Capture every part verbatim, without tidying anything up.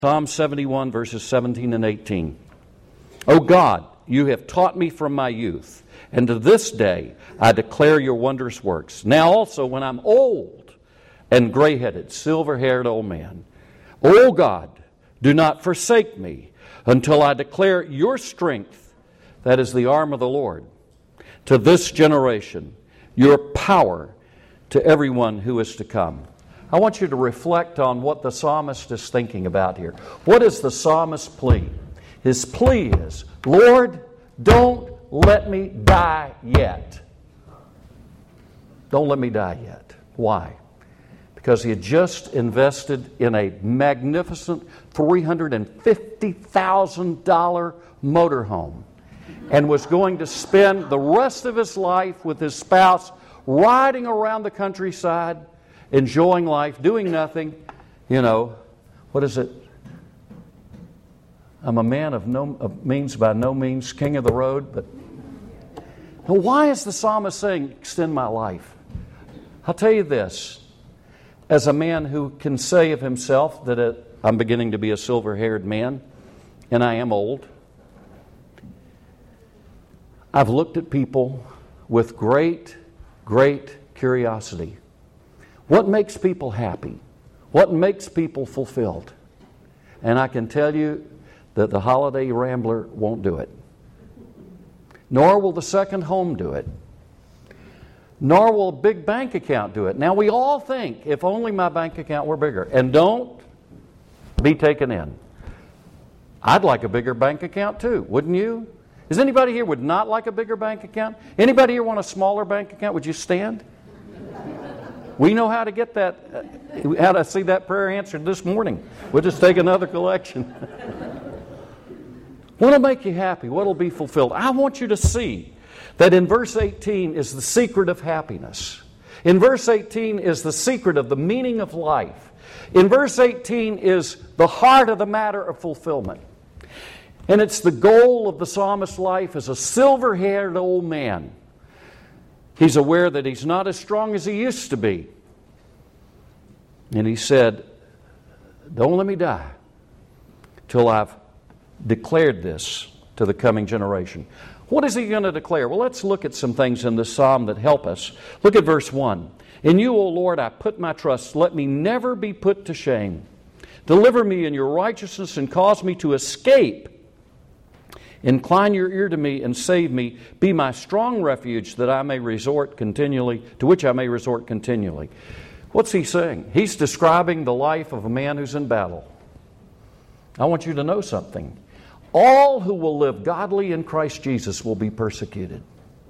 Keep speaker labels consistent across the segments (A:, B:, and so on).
A: Psalm seventy-one, verses seventeen and eighteen. O God, you have taught me from my youth, and to this day I declare your wondrous works. Now also when I'm old and gray-headed, silver-haired old man, O God, do not forsake me until I declare your strength, that is the arm of the Lord, to this generation, your power to everyone who is to come. I want you to reflect on what the psalmist is thinking about here. What is the psalmist's plea? His plea is, Lord, don't let me die yet. Don't let me die yet. Why? Because he had just invested in a magnificent three hundred fifty thousand dollars motorhome and was going to spend the rest of his life with his spouse riding around the countryside, enjoying life, doing nothing. You know, what is it? I'm a man of no of means by no means, king of the road. But now why is the psalmist saying, extend my life? I'll tell you this. As a man who can say of himself that it, I'm beginning to be a silver-haired man, and I am old, I've looked at people with great, great curiosity. What makes people happy? What makes people fulfilled? And I can tell you that the holiday rambler won't do it. Nor will the second home do it. Nor will a big bank account do it. Now we all think, if only my bank account were bigger. And don't be taken in. I'd like a bigger bank account too, wouldn't you? Is anybody here would not like a bigger bank account? Anybody here want a smaller bank account? Would you stand? We know how to get that, how to see that prayer answered this morning. We'll just take another collection. What'll make you happy? What'll be fulfilled? I want you to see that in verse eighteen is the secret of happiness. In verse eighteen is the secret of the meaning of life. In verse eighteen is the heart of the matter of fulfillment. And it's the goal of the psalmist's life as a silver-haired old man. He's aware that he's not as strong as he used to be. And he said, don't let me die till I've declared this to the coming generation. What is he going to declare? Well, let's look at some things in this psalm that help us. Look at verse one. In you, O Lord, I put my trust. Let me never be put to shame. Deliver me in your righteousness and cause me to escape. Incline your ear to me and save me. Be my strong refuge that I may resort continually, to which I may resort continually. What's he saying? He's describing the life of a man who's in battle. I want you to know something. All who will live godly in Christ Jesus will be persecuted.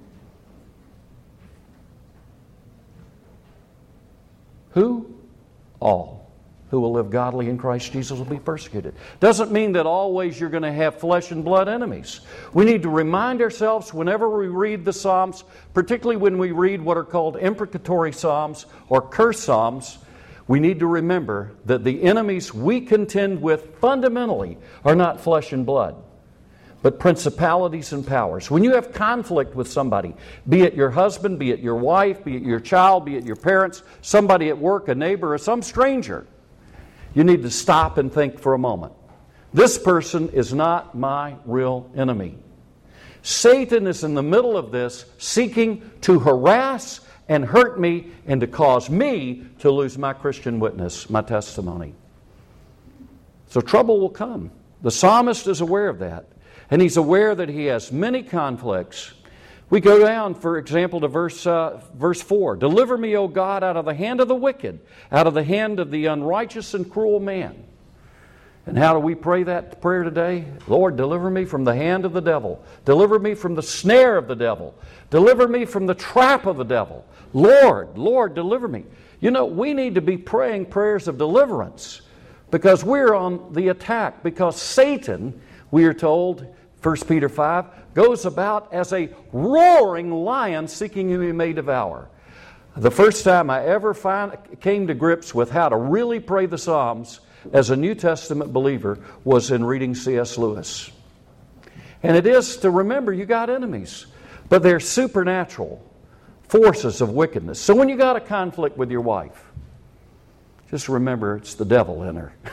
A: Who? All who will live godly in Christ Jesus will be persecuted. Doesn't mean that always you're going to have flesh and blood enemies. We need to remind ourselves whenever we read the Psalms, particularly when we read what are called imprecatory Psalms or curse Psalms, we need to remember that the enemies we contend with fundamentally are not flesh and blood, but principalities and powers. When you have conflict with somebody, be it your husband, be it your wife, be it your child, be it your parents, somebody at work, a neighbor, or some stranger, you need to stop and think for a moment. This person is not my real enemy. Satan is in the middle of this, seeking to harass and hurt me and to cause me to lose my Christian witness, my testimony. So trouble will come. The psalmist is aware of that. And he's aware that he has many conflicts. We go down, for example, to verse, uh, verse four. Deliver me, O God, out of the hand of the wicked, out of the hand of the unrighteous and cruel man. And how do we pray that prayer today? Lord, deliver me from the hand of the devil. Deliver me from the snare of the devil. Deliver me from the trap of the devil. Lord, Lord, deliver me. You know, we need to be praying prayers of deliverance because we're on the attack. Because Satan, we are told, First Peter five, goes about as a roaring lion seeking whom he may devour. The first time I ever find, came to grips with how to really pray the Psalms as a New Testament believer was in reading C S Lewis. And it is to remember you got enemies, but they're supernatural forces of wickedness. So when you got a conflict with your wife, just remember it's the devil in her.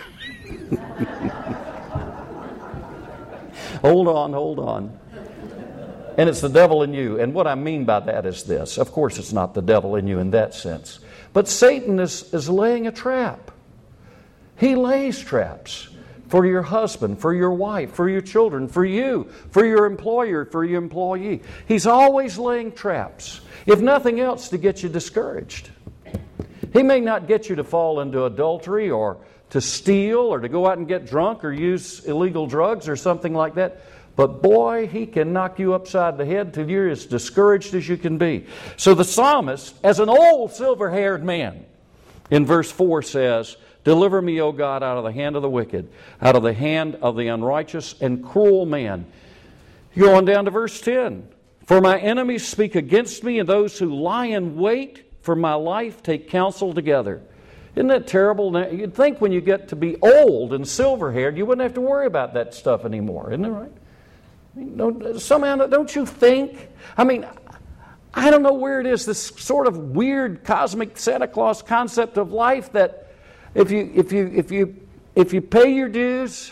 A: Hold on, hold on. And it's the devil in you. And what I mean by that is this. Of course, it's not the devil in you in that sense. But Satan is, is laying a trap. He lays traps for your husband, for your wife, for your children, for you, for your employer, for your employee. He's always laying traps, if nothing else, to get you discouraged. He may not get you to fall into adultery or to steal or to go out and get drunk or use illegal drugs or something like that. But boy, he can knock you upside the head till you're as discouraged as you can be. So the psalmist, as an old silver-haired man, in verse four says, "Deliver me, O God, out of the hand of the wicked, out of the hand of the unrighteous and cruel man." You go on down to verse ten. "For my enemies speak against me, and those who lie in wait for my life take counsel together." Isn't that terrible? You'd think when you get to be old and silver-haired, you wouldn't have to worry about that stuff anymore. Isn't that right? I mean, don't, somehow, don't you think? I mean, I don't know where it is, this sort of weird cosmic Santa Claus concept of life that if you if you if you if you pay your dues,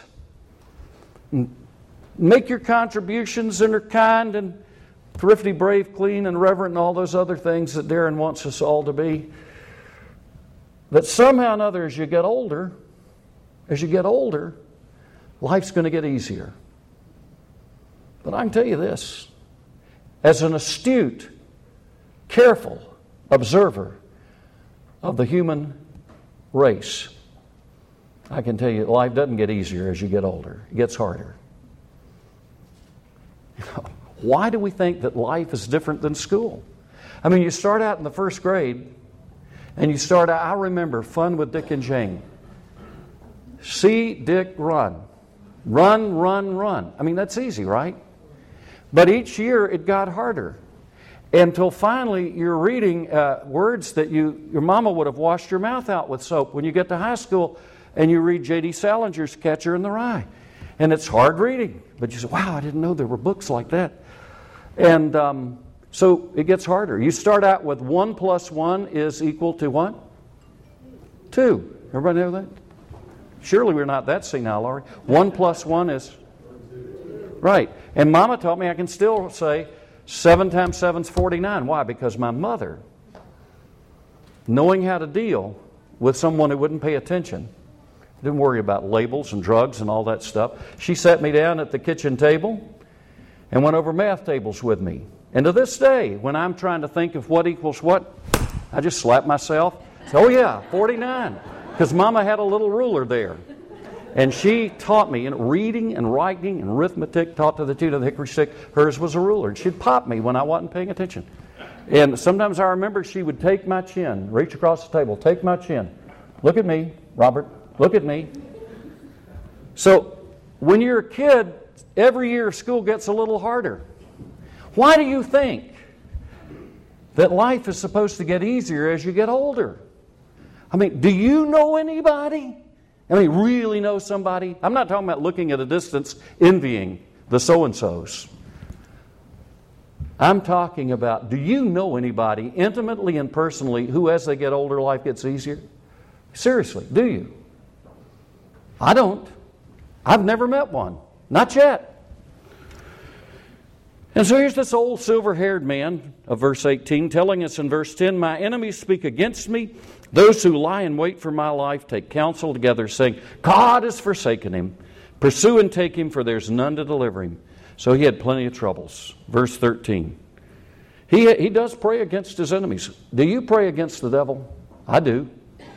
A: make your contributions and are kind and thrifty, brave, clean, and reverent, and all those other things that Darren wants us all to be, that somehow or another, as you get older, as you get older, life's going to get easier. But I can tell you this, as an astute, careful observer of the human race, I can tell you life doesn't get easier as you get older. It gets harder. You know, why do we think that life is different than school? I mean, you start out in the first grade, and you start out, I remember Fun with Dick and Jane. See Dick run. Run, run, run. I mean, that's easy, right? But each year it got harder. Until finally you're reading uh, words that you your mama would have washed your mouth out with soap when you get to high school and you read J D Salinger's Catcher in the Rye. And it's hard reading. But you say, wow, I didn't know there were books like that. And um, so it gets harder. You start out with one plus one is equal to what? Two. Everybody know that? Surely we're not that senile, are we? One plus one is... Right. And Mama taught me I can still say seven times seven is forty-nine. Why? Because my mother, knowing how to deal with someone who wouldn't pay attention, didn't worry about labels and drugs and all that stuff. She sat me down at the kitchen table and went over math tables with me. And to this day, when I'm trying to think of what equals what, I just slap myself. Say, oh yeah, forty-nine. Because Mama had a little ruler there. And she taught me in reading and writing and arithmetic, taught to the tune of the hickory stick. Hers was a ruler. And she'd pop me when I wasn't paying attention. And sometimes I remember she would take my chin, reach across the table, take my chin. Look at me, Robert. Look at me. So when you're a kid, every year school gets a little harder. Why do you think that life is supposed to get easier as you get older? I mean, do you know anybody? I mean, really know somebody? I'm not talking about looking at a distance, envying the so-and-sos. I'm talking about, do you know anybody intimately and personally who, as they get older, life gets easier? Seriously, do you? I don't. I've never met one. Not yet. And so here's this old silver-haired man of verse eighteen telling us in verse ten, "My enemies speak against me. Those who lie in wait for my life take counsel together, saying, God has forsaken him. Pursue and take him, for there's none to deliver him." So he had plenty of troubles. Verse thirteen. He, he does pray against his enemies. Do you pray against the devil? I do.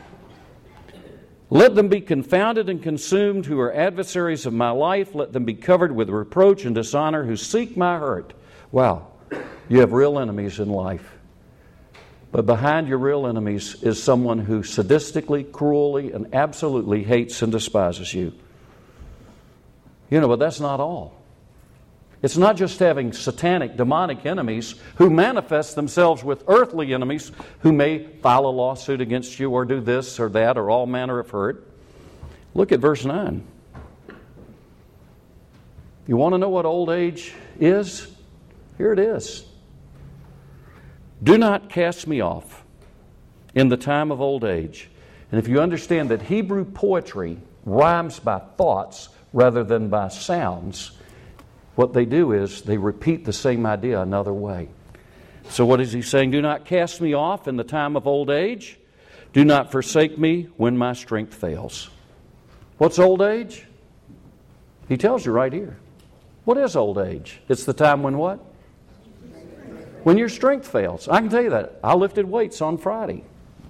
A: "Let them be confounded and consumed who are adversaries of my life. Let them be covered with reproach and dishonor who seek my hurt." Wow. You have real enemies in life. But behind your real enemies is someone who sadistically, cruelly, and absolutely hates and despises you. You know, but that's not all. It's not just having satanic, demonic enemies who manifest themselves with earthly enemies who may file a lawsuit against you or do this or that or all manner of hurt. Look at verse nine. You want to know what old age is? Here it is. "Do not cast me off in the time of old age." And if you understand that Hebrew poetry rhymes by thoughts rather than by sounds, what they do is they repeat the same idea another way. So what is he saying? Do not cast me off in the time of old age. Do not forsake me when my strength fails. What's old age? He tells you right here. What is old age? It's the time when what? When your strength fails. I can tell you that. I lifted weights on Friday.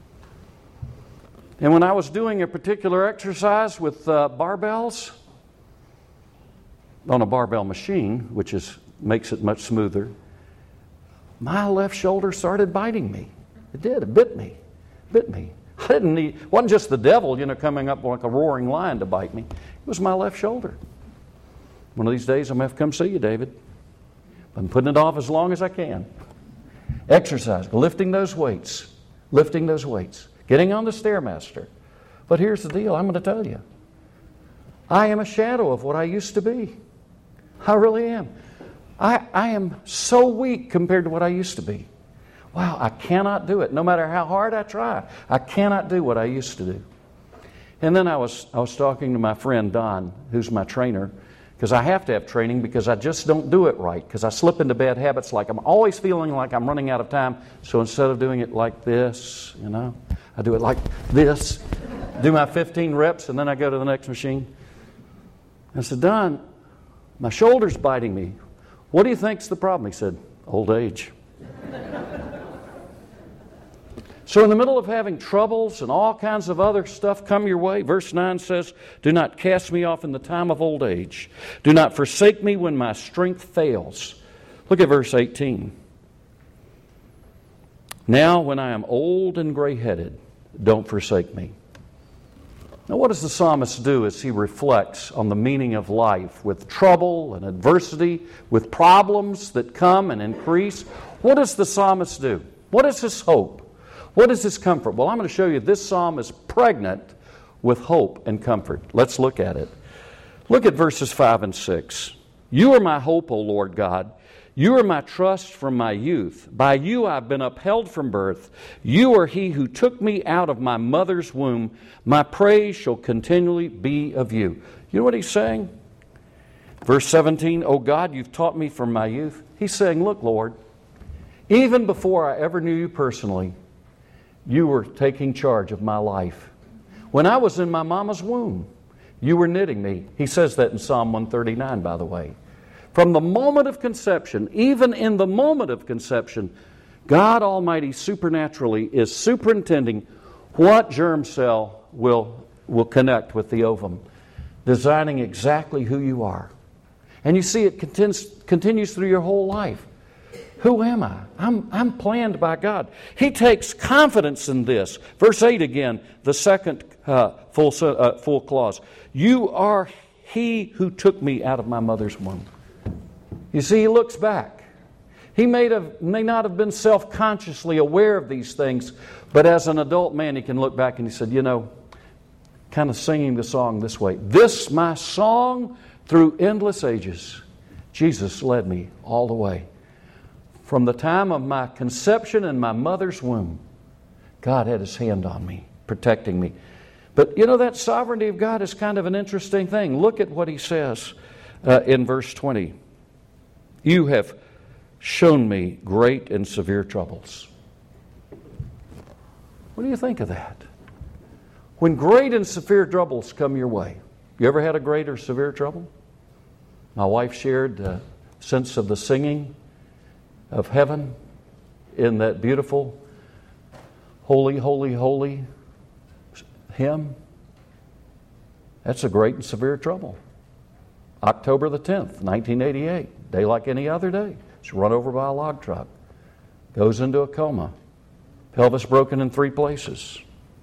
A: And when I was doing a particular exercise with uh, barbells, on a barbell machine, which is makes it much smoother, my left shoulder started biting me. It did. It bit me. It bit me. I didn't need, it wasn't just the devil, you know, coming up like a roaring lion to bite me. It was my left shoulder. One of these days I'm going to have to come see you, David. I'm putting it off as long as I can. Exercise, lifting those weights, lifting those weights, getting on the Stairmaster. But here's the deal, I'm going to tell you. I am a shadow of what I used to be. I really am. I, I am so weak compared to what I used to be. Wow, I cannot do it. No matter how hard I try, I cannot do what I used to do. And then I was, I was talking to my friend Don, who's my trainer, because I have to have training because I just don't do it right, because I slip into bad habits like I'm always feeling like I'm running out of time. So instead of doing it like this, you know, I do it like this, do my fifteen reps, and then I go to the next machine. I said, Don, my shoulder's biting me. What do you think's the problem? He said, old age. So in the middle of having troubles and all kinds of other stuff come your way, verse nine says, do not cast me off in the time of old age. Do not forsake me when my strength fails. Look at verse eighteen. Now when I am old and gray-headed, don't forsake me. Now what does the psalmist do as he reflects on the meaning of life with trouble and adversity, with problems that come and increase? What does the psalmist do? What is his hope? What is his comfort? Well, I'm going to show you this psalm is pregnant with hope and comfort. Let's look at it. Look at verses five and six. You are my hope, O Lord God. You are my trust from my youth. By you I've been upheld from birth. You are he who took me out of my mother's womb. My praise shall continually be of you. You know what he's saying? Verse seventeen, O God, you've taught me from my youth. He's saying, look, Lord, even before I ever knew you personally, you were taking charge of my life. When I was in my mama's womb, you were knitting me. He says that in Psalm one thirty-nine, by the way. From the moment of conception, even in the moment of conception, God Almighty supernaturally is superintending what germ cell will, will connect with the ovum, designing exactly who you are. And you see it continues, continues through your whole life. Who am I? I'm, I'm planned by God. He takes confidence in this. Verse eight again, the second uh, full, uh, full clause. You are he who took me out of my mother's womb. You see, he looks back. He may, have, may not have been self-consciously aware of these things, but as an adult man, he can look back and he said, you know, kind of singing the song this way. This my song through endless ages. Jesus led me all the way. From the time of my conception in my mother's womb, God had His hand on me, protecting me. But you know, that sovereignty of God is kind of an interesting thing. Look at what He says uh, in verse twenty. You have shown me great and severe troubles. What do you think of that? When great and severe troubles come your way, you ever had a great or severe trouble? My wife shared the sense of the singing of heaven in that beautiful holy, holy, holy hymn. That's a great and severe trouble. October the tenth, nineteen eighty-eight, day like any other day. It's run over by a log truck. Goes into a coma. Pelvis broken in three places.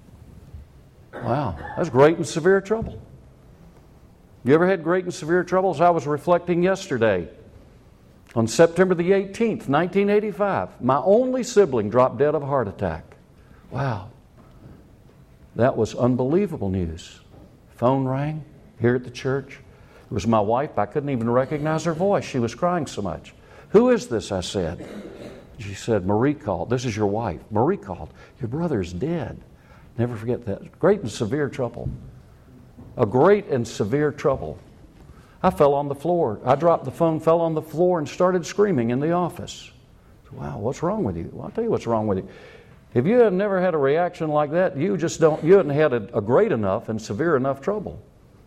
A: Wow, that's great and severe trouble. You ever had great and severe troubles? I was reflecting yesterday. On September the eighteenth, nineteen eighty-five, my only sibling dropped dead of a heart attack. Wow. That was unbelievable news. Phone rang here at the church. It was my wife. I couldn't even recognize her voice. She was crying so much. Who is this? I said. She said, Marie called. This is your wife. Marie called. Your brother's dead. Never forget that. Great and severe trouble. a great and severe trouble. I fell on the floor. I dropped the phone, fell on the floor, and started screaming in the office. Wow, what's wrong with you? Well, I'll tell you what's wrong with you. If you have never had a reaction like that, you just don't, you haven't had a, a great enough and severe enough trouble.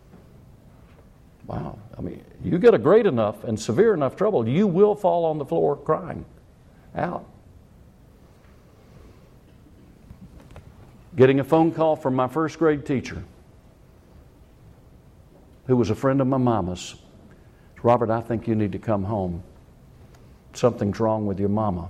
A: Wow. I mean, you get a great enough and severe enough trouble, you will fall on the floor crying out. Getting a phone call from my first grade teacher, who was a friend of my mama's. Robert, I think you need to come home. Something's wrong with your mama.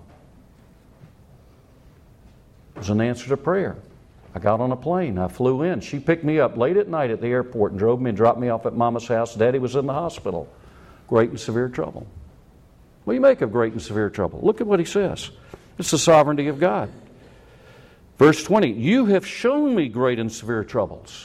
A: It was an answer to prayer. I got on a plane. I flew in. She picked me up late at night at the airport and drove me and dropped me off at Mama's house. Daddy was in the hospital. Great and severe trouble. What do you make of great and severe trouble? Look at what he says. It's the sovereignty of God. Verse twenty, you have shown me great and severe troubles.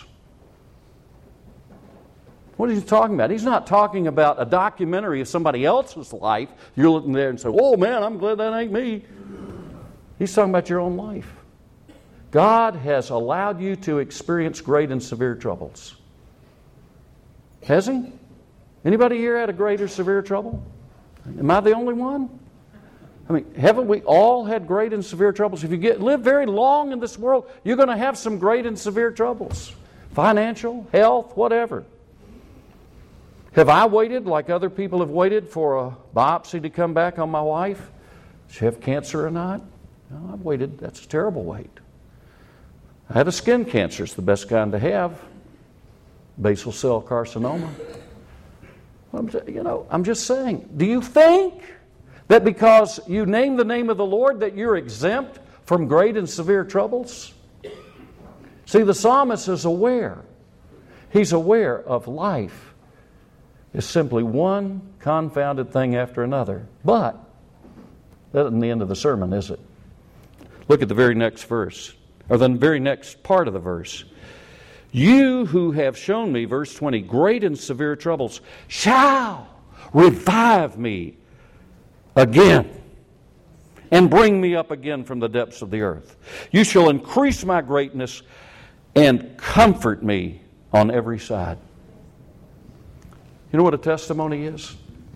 A: What is he talking about? He's not talking about a documentary of somebody else's life. You're looking there and say, oh man, I'm glad that ain't me. He's talking about your own life. God has allowed you to experience great and severe troubles. Has He? Anybody here had a great or severe trouble? Am I the only one? I mean, haven't we all had great and severe troubles? If you get live very long in this world, you're going to have some great and severe troubles. Financial, health, whatever. Have I waited like other people have waited for a biopsy to come back on my wife? Does she have cancer or not? No, I've waited. That's a terrible wait. I had a skin cancer. It's the best kind to have. Basal cell carcinoma. I'm, you know, I'm just saying, do you think that because you name the name of the Lord that you're exempt from great and severe troubles? See, the psalmist is aware. He's aware of life is simply one confounded thing after another. But that isn't the end of the sermon, is it? Look at the very next verse, or the very next part of the verse. You who have shown me, verse twenty, great and severe troubles, shall revive me again and bring me up again from the depths of the earth. You shall increase my greatness and comfort me on every side. You know what a testimony is?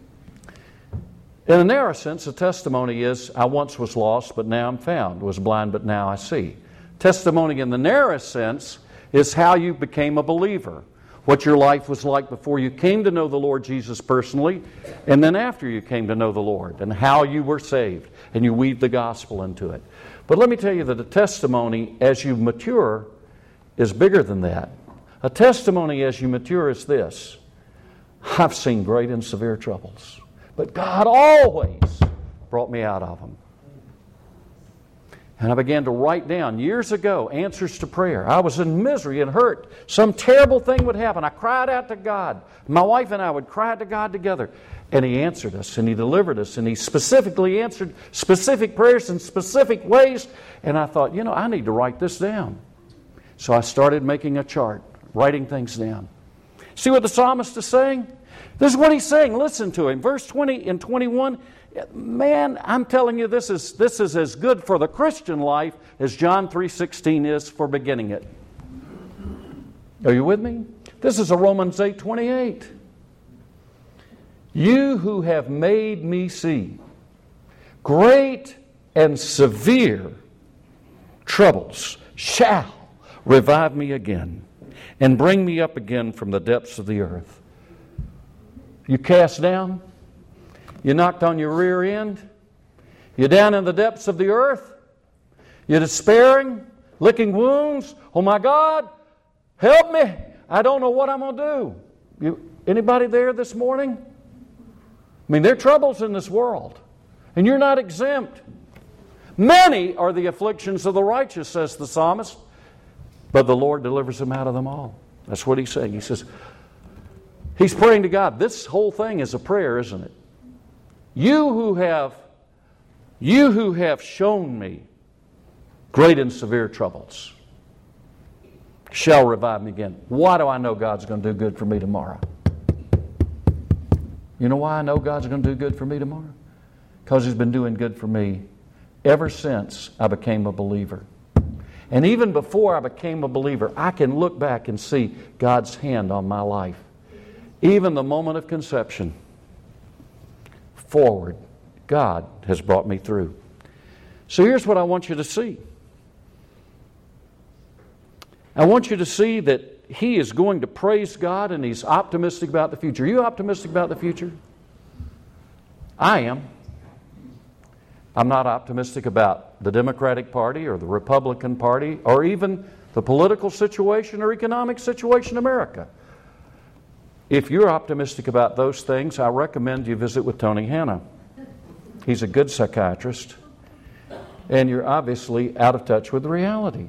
A: In a narrow sense, a testimony is, I once was lost, but now I'm found, was blind, but now I see. Testimony in the narrowest sense is how you became a believer, what your life was like before you came to know the Lord Jesus personally, and then after you came to know the Lord, and how you were saved, and you weaved the gospel into it. But let me tell you that a testimony as you mature is bigger than that. A testimony as you mature is this: I've seen great and severe troubles, but God always brought me out of them. And I began to write down, years ago, answers to prayer. I was in misery and hurt. Some terrible thing would happen. I cried out to God. My wife and I would cry out to God together. And He answered us, and He delivered us, and He specifically answered specific prayers in specific ways. And I thought, you know, I need to write this down. So I started making a chart, writing things down. See what the psalmist is saying? This is what he's saying. Listen to him. Verse twenty and twenty-one. Man, I'm telling you, this is this is as good for the Christian life as John three sixteen is for beginning it. Are you with me? This is a Romans eight twenty-eight. You who have made me see great and severe troubles shall revive me again and bring me up again from the depths of the earth. You cast down? You knocked on your rear end? You're down in the depths of the earth? You're despairing? Licking wounds? Oh my God, help me. I don't know what I'm going to do. You, anybody there this morning? I mean, there are troubles in this world, and you're not exempt. Many are the afflictions of the righteous, says the psalmist, but the Lord delivers them out of them all. That's what he's saying. He says, he's praying to God. This whole thing is a prayer, isn't it? You who have, you who have shown me great and severe troubles shall revive me again. Why do I know God's going to do good for me tomorrow? You know why I know God's going to do good for me tomorrow? Because He's been doing good for me ever since I became a believer. And even before I became a believer, I can look back and see God's hand on my life. Even the moment of conception forward, God has brought me through. So here's what I want you to see. I want you to see that he is going to praise God and he's optimistic about the future. Are you optimistic about the future? I am. I'm not optimistic about the Democratic Party or the Republican Party or even the political situation or economic situation in America. If you're optimistic about those things, I recommend you visit with Tony Hanna. He's a good psychiatrist, and you're obviously out of touch with reality.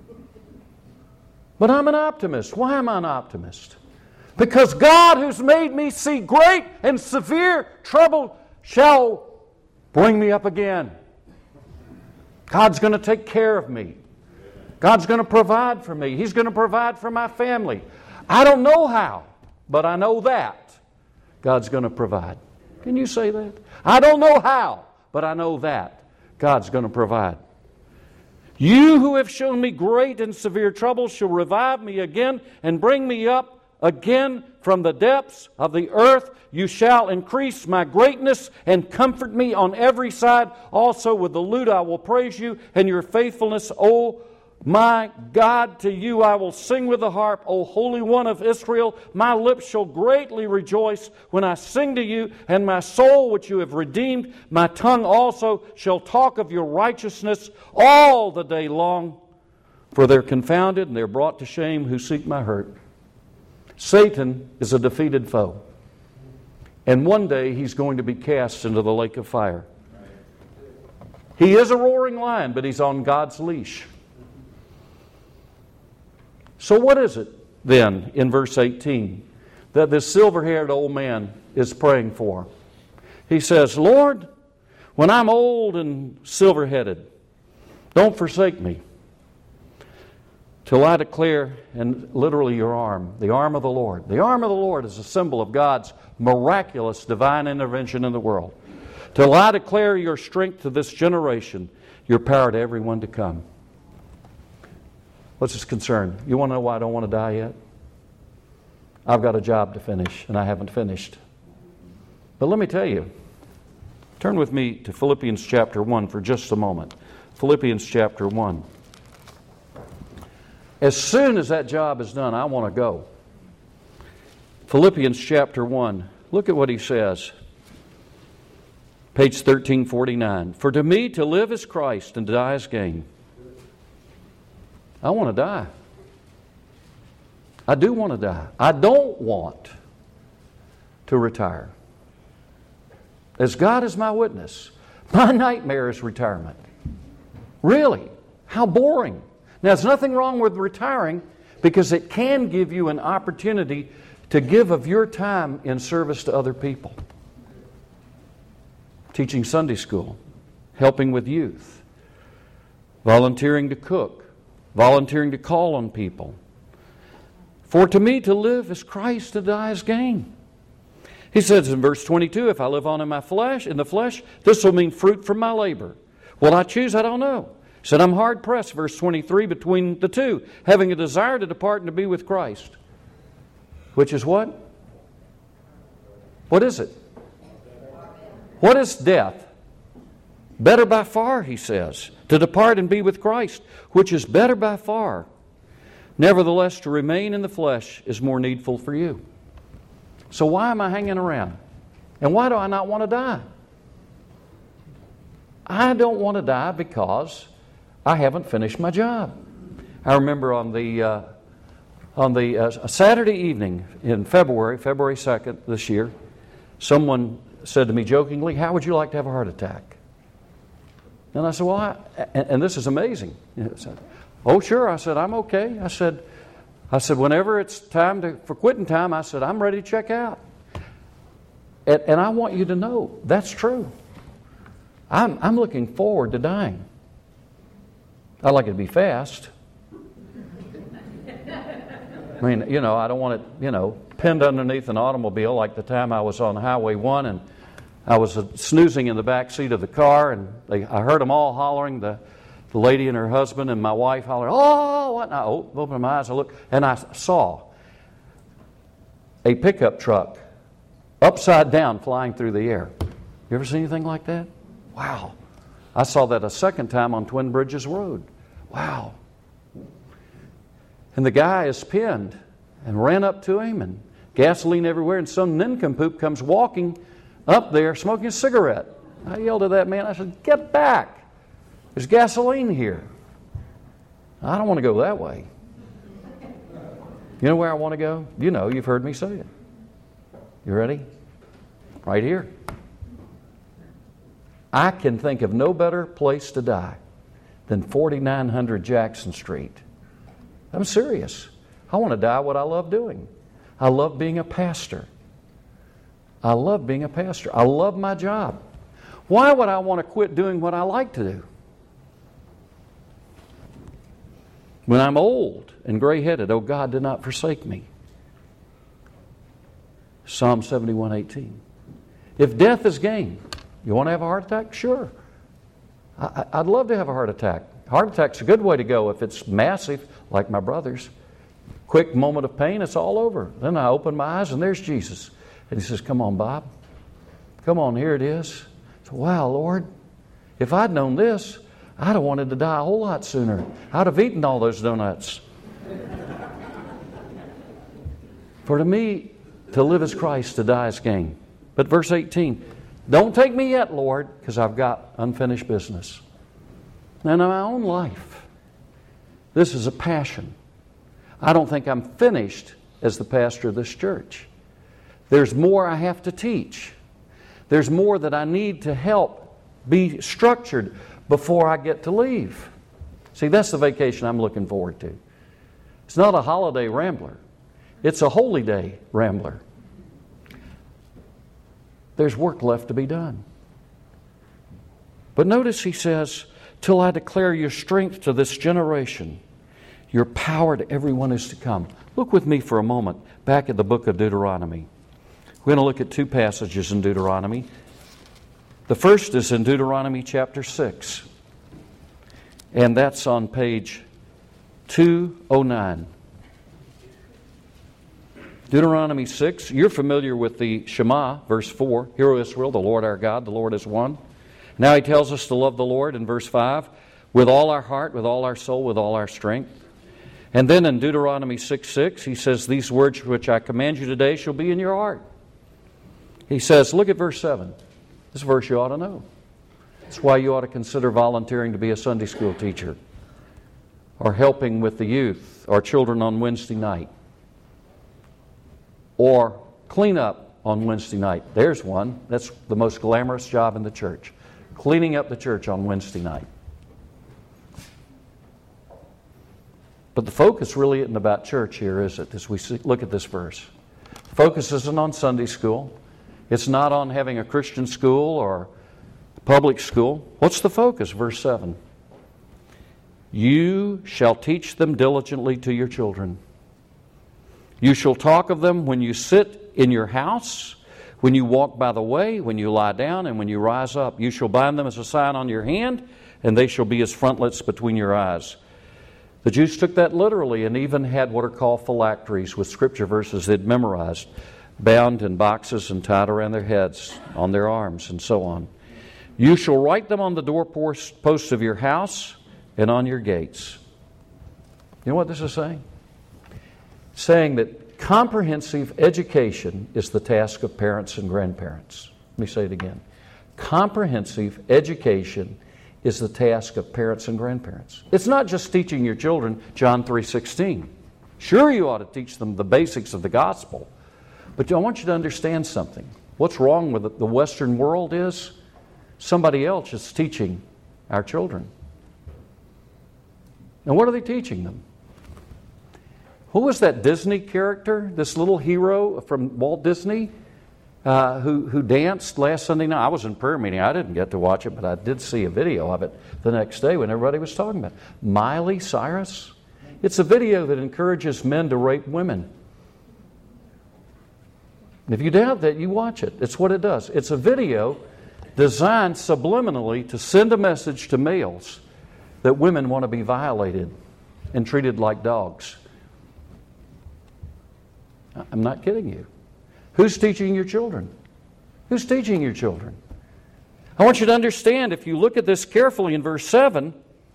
A: But I'm an optimist. Why am I an optimist? Because God, who's made me see great and severe trouble, shall bring me up again. God's going to take care of me. God's going to provide for me. He's going to provide for my family. I don't know how, but I know that God's going to provide. Can you say that? I don't know how, but I know that God's going to provide. You who have shown me great and severe trouble shall revive me again and bring me up again from the depths of the earth. You shall increase my greatness and comfort me on every side. Also with the lute I will praise you and your faithfulness, O my God. To you I will sing with the harp, O Holy One of Israel. My lips shall greatly rejoice when I sing to you, and my soul which you have redeemed, my tongue also shall talk of your righteousness all the day long. For they're confounded and they're brought to shame who seek my hurt. Satan is a defeated foe. And one day he's going to be cast into the lake of fire. He is a roaring lion, but he's on God's leash. So what is it then in verse eighteen that this silver-haired old man is praying for? He says, Lord, when I'm old and silver-headed, don't forsake me till I declare, and literally your arm, the arm of the Lord. The arm of the Lord is a symbol of God's miraculous divine intervention in the world. Till I declare your strength to this generation, your power to everyone to come. What's his concern? You want to know why I don't want to die yet? I've got a job to finish, and I haven't finished. But let me tell you, turn with me to Philippians chapter one for just a moment. Philippians chapter one. As soon as that job is done, I want to go. Philippians chapter one. Look at what he says. Page thirteen forty-nine. For to me to live is Christ and to die is gain. I want to die. I do want to die. I don't want to retire. As God is my witness, my nightmare is retirement. Really? How boring. Now, there's nothing wrong with retiring because it can give you an opportunity to give of your time in service to other people. Teaching Sunday school, helping with youth, volunteering to cook, volunteering to call on people. For to me to live is Christ, to die is gain. He says in verse twenty-two, if I live on in my flesh, in the flesh, this will mean fruit from my labor. Will I choose? I don't know. He said, I'm hard pressed, verse twenty-three, between the two, having a desire to depart and to be with Christ. Which is what? What is it? What is death? Better by far, he says, to depart and be with Christ, which is better by far. Nevertheless, to remain in the flesh is more needful for you. So why am I hanging around? And why do I not want to die? I don't want to die because I haven't finished my job. I remember on the uh, on the uh, Saturday evening in February, February second this year, someone said to me jokingly, how would you like to have a heart attack? And I said, well, I, and, and this is amazing. You know, said, oh, sure. I said, I'm okay. I said, I said, whenever it's time to, for quitting time, I said, I'm ready to check out. And, and I want you to know that's true. I'm, I'm looking forward to dying. I'd like it to be fast. I mean, you know, I don't want it, you know, pinned underneath an automobile like the time I was on Highway one and I was snoozing in the back seat of the car and they, I heard them all hollering, the the lady and her husband and my wife hollered, "Oh, what?" And I opened my eyes, I looked, and I saw a pickup truck upside down flying through the air. You ever seen anything like that? Wow. I saw that a second time on Twin Bridges Road. Wow. And the guy is pinned and ran up to him and gasoline everywhere, and some nincompoop comes walking up there smoking a cigarette. I yelled at that man. I said, "Get back. There's gasoline here." I don't want to go that way. You know where I want to go? You know, you've heard me say it. You ready? Right here. I can think of no better place to die than forty-nine hundred Jackson Street. I'm serious. I want to die what I love doing. I love being a pastor. I love being a pastor. I love my job. Why would I want to quit doing what I like to do? When I'm old and gray-headed, oh God, do not forsake me. Psalm seventy-one eighteen. If death is gain, you want to have a heart attack? Sure. I, I'd love to have a heart attack. Heart attack's a good way to go if it's massive, like my brother's. Quick moment of pain, it's all over. Then I open my eyes and there's Jesus. And he says, "Come on, Bob. Come on, here it is." So, wow, Lord, if I'd known this, I'd have wanted to die a whole lot sooner. I'd have eaten all those donuts. For to me, to live is Christ, to die is gain. But verse eighteen, don't take me yet, Lord, because I've got unfinished business. Now, in my own life, this is a passion. I don't think I'm finished as the pastor of this church. There's more I have to teach. There's more that I need to help be structured before I get to leave. See, that's the vacation I'm looking forward to. It's not a holiday rambler. It's a holy day rambler. There's work left to be done. But notice he says, "Till I declare your strength to this generation, your power to everyone is to come." Look with me for a moment back at the book of Deuteronomy. We're going to look at two passages in Deuteronomy. The first is in Deuteronomy chapter six. And that's on page two oh nine. Deuteronomy six, you're familiar with the Shema, verse four. "Hear, O Israel, the Lord our God, the Lord is one." Now he tells us to love the Lord in verse five, with all our heart, with all our soul, with all our strength. And then in Deuteronomy six six, he says, "These words which I command you today shall be in your heart." He says, look at verse seven. This verse you ought to know. It's why you ought to consider volunteering to be a Sunday school teacher, or helping with the youth or children on Wednesday night, or clean up on Wednesday night. There's one. That's the most glamorous job in the church. Cleaning up the church on Wednesday night. But the focus really isn't about church here, is it, as we see, look at this verse? The focus isn't on Sunday school. It's not on having a Christian school or public school. What's the focus? Verse seven. "You shall teach them diligently to your children. You shall talk of them when you sit in your house, when you walk by the way, when you lie down, and when you rise up. You shall bind them as a sign on your hand, and they shall be as frontlets between your eyes." The Jews took that literally and even had what are called phylacteries with scripture verses they'd memorized, bound in boxes and tied around their heads, on their arms, and so on. "You shall write them on the doorposts of your house and on your gates." You know what this is saying? Saying that comprehensive education is the task of parents and grandparents. Let me say it again. Comprehensive education is the task of parents and grandparents. It's not just teaching your children John three sixteen. Sure, you ought to teach them the basics of the gospel. But I want you to understand something. What's wrong with the Western world is somebody else is teaching our children. And what are they teaching them? Who was that Disney character, this little hero from Walt Disney, uh, who, who danced last Sunday night? I was in prayer meeting. I didn't get to watch it, but I did see a video of it the next day when everybody was talking about it. Miley Cyrus. It's a video that encourages men to rape women. And if you doubt that, you watch it. It's what it does. It's a video designed subliminally to send a message to males that women want to be violated and treated like dogs. I'm not kidding you. Who's teaching your children? Who's teaching your children? I want you to understand, if you look at this carefully in verse seven,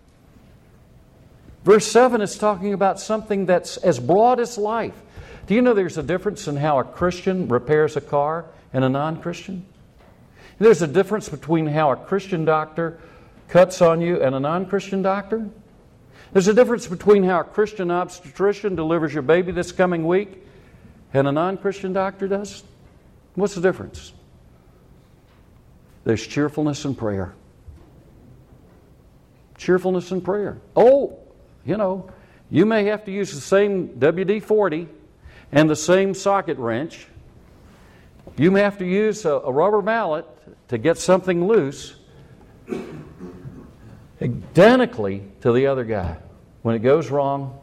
A: verse seven is talking about something that's as broad as life. Do you know there's a difference in how a Christian repairs a car and a non-Christian? There's a difference between how a Christian doctor cuts on you and a non-Christian doctor. There's a difference between how a Christian obstetrician delivers your baby this coming week and a non-Christian doctor does. What's the difference? There's cheerfulness and prayer. Cheerfulness and prayer. Oh, you know, you may have to use the same W D forty and the same socket wrench. You may have to use a, a rubber mallet to get something loose, identically to the other guy. When it goes wrong,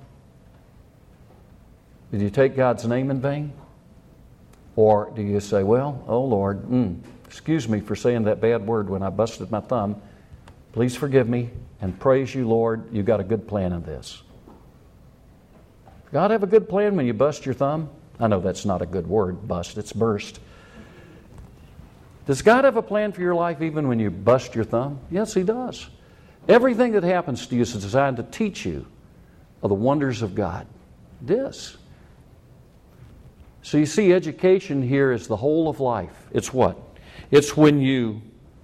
A: did you take God's name in vain? Or do you say, well, oh Lord, mm, excuse me for saying that bad word when I busted my thumb. Please forgive me and praise you, Lord. You got a good plan in this. God have a good plan when you bust your thumb? I know that's not a good word, bust. It's burst. Does God have a plan for your life even when you bust your thumb? Yes, He does. Everything that happens to you is designed to teach you of the wonders of God. This. So you see, education here is the whole of life. It's what? It's when you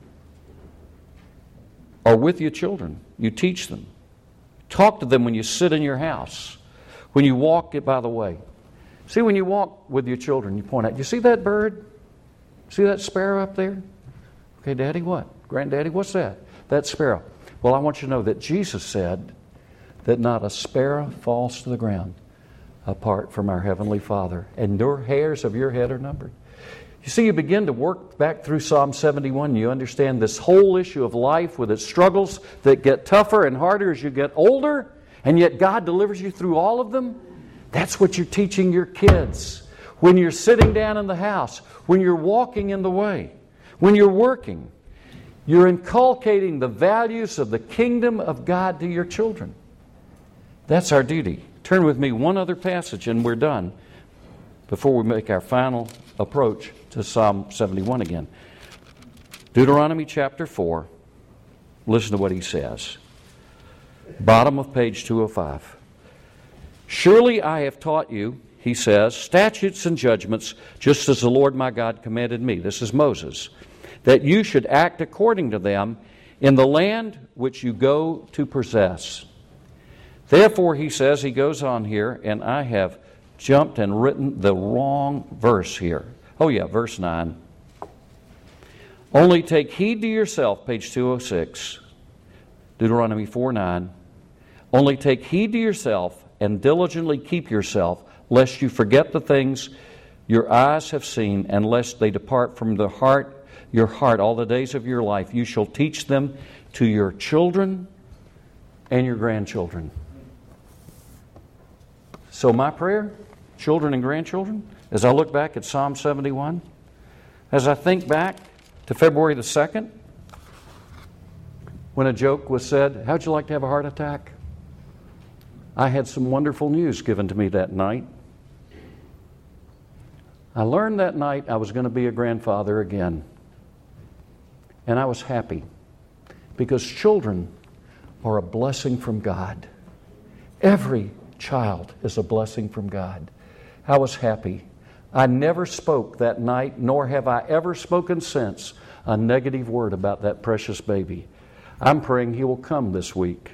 A: are with your children. You teach them. Talk to them when you sit in your house. When you walk it by the way. See, when you walk with your children, you point out, you see that bird? See that sparrow up there? Okay, Daddy, what? Granddaddy, what's that? That sparrow. Well, I want you to know that Jesus said that not a sparrow falls to the ground apart from our Heavenly Father, and your hairs of your head are numbered. You see, you begin to work back through Psalm seventy-one, you understand this whole issue of life with its struggles that get tougher and harder as you get older, and yet God delivers you through all of them. That's what you're teaching your kids. When you're sitting down in the house, when you're walking in the way, when you're working, you're inculcating the values of the kingdom of God to your children. That's our duty. Turn with me one other passage and we're done before we make our final approach to Psalm seventy-one again. Deuteronomy chapter four. Listen to what he says. Bottom of page two oh five. Surely I have taught you, he says, statutes and judgments, just as the Lord my God commanded me. This is Moses. That you should act according to them in the land which you go to possess. Therefore, he says, he goes on here, and I have jumped and written the wrong verse here. Oh yeah, verse nine. Only take heed to yourself, page two oh six, Deuteronomy four nine. Only take heed to yourself and diligently keep yourself, lest you forget the things your eyes have seen, and lest they depart from the heart, your heart all the days of your life. You shall teach them to your children and your grandchildren. So my prayer, children and grandchildren, as I look back at Psalm seventy-one, as I think back to February the second, when a joke was said, how'd you like to have a heart attack? I had some wonderful news given to me that night. I learned that night I was going to be a grandfather again. And I was happy because children are a blessing from God. Every child is a blessing from God. I was happy. I never spoke that night, nor have I ever spoken since, a negative word about that precious baby. I'm praying he will come this week.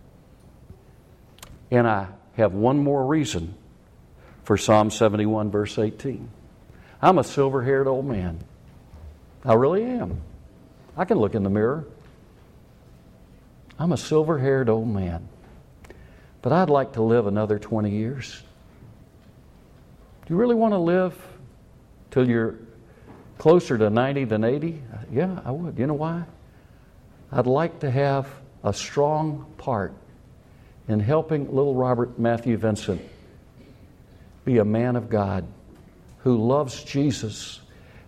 A: And I have one more reason for Psalm seventy-one, verse eighteen. I'm a silver-haired old man. I really am. I can look in the mirror. I'm a silver-haired old man. But I'd like to live another twenty years. Do you really want to live till you're closer to ninety than eighty? Yeah, I would. You know why? I'd like to have a strong part in helping little Robert Matthew Vincent be a man of God who loves Jesus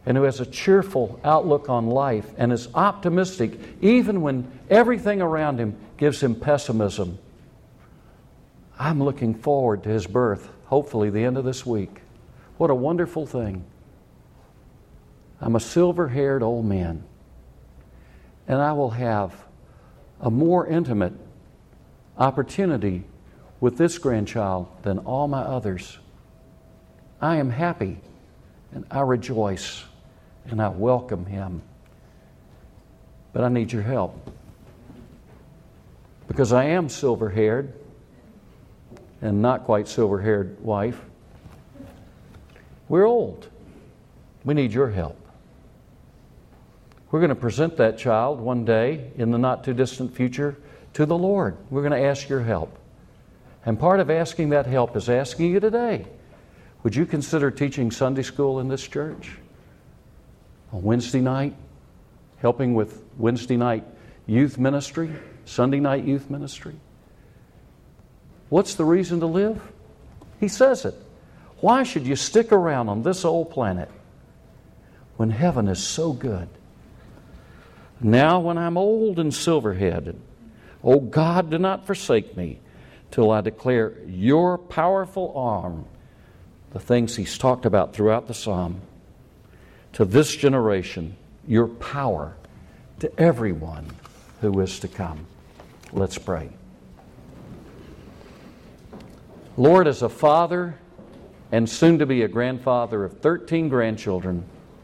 A: and who has a cheerful outlook on life and is optimistic even when everything around him gives him pessimism. I'm looking forward to his birth, hopefully the end of this week. What a wonderful thing. I'm a silver-haired old man, and I will have a more intimate opportunity with this grandchild than all my others. I am happy, and I rejoice, and I welcome him. But I need your help, because I am silver-haired and not quite silver-haired wife. We're old. We need your help. We're going to present that child one day in the not-too-distant future to the Lord. We're going to ask your help. And part of asking that help is asking you today, would you consider teaching Sunday school in this church? On Wednesday night, helping with Wednesday night youth ministry, Sunday night youth ministry? What's the reason to live? He says it. Why should you stick around on this old planet when heaven is so good? Now when I'm old and silver-headed, O God, do not forsake me till I declare your powerful arm, the things he's talked about throughout the psalm, to this generation, your power to everyone who is to come. Let's pray. Lord, as a father and soon to be a grandfather of thirteen grandchildren,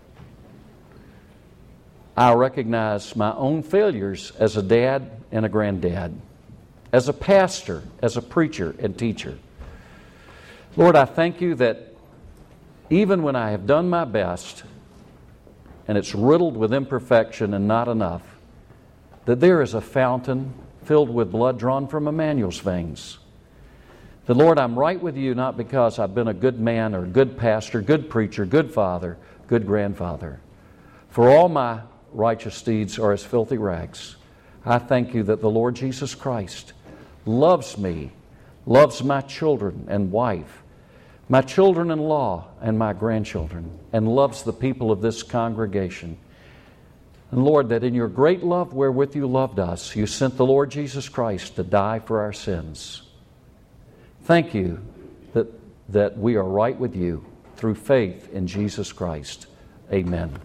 A: I recognize my own failures as a dad and a granddad, as a pastor, as a preacher and teacher. Lord, I thank you that even when I have done my best and it's riddled with imperfection and not enough, that there is a fountain filled with blood drawn from Emmanuel's veins. That, Lord, I'm right with you not because I've been a good man or good pastor, good preacher, good father, good grandfather. For all my righteous deeds are as filthy rags. I thank you that the Lord Jesus Christ loves me, loves my children and wife, my children-in-law and my grandchildren, and loves the people of this congregation. And Lord, that in your great love wherewith you loved us, you sent the Lord Jesus Christ to die for our sins. Thank you that, that we are right with you through faith in Jesus Christ. Amen.